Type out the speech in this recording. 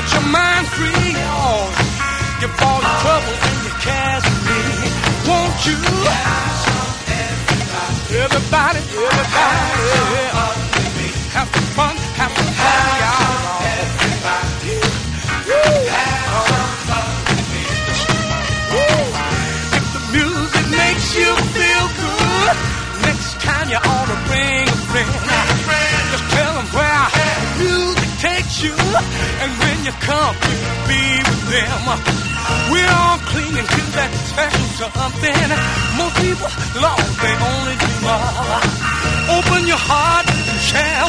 Set your mind free. Oh, give all your troubles and your cares to me. Won't you? Everybody, have some fun, y'all. If the music makes you feel good, next time you ought to bring a friend. Just tell them where the music takes you, and when you come, you can be with them. We're all clinging to that special something. Most people, Lord, they only dream of. Open your heart and share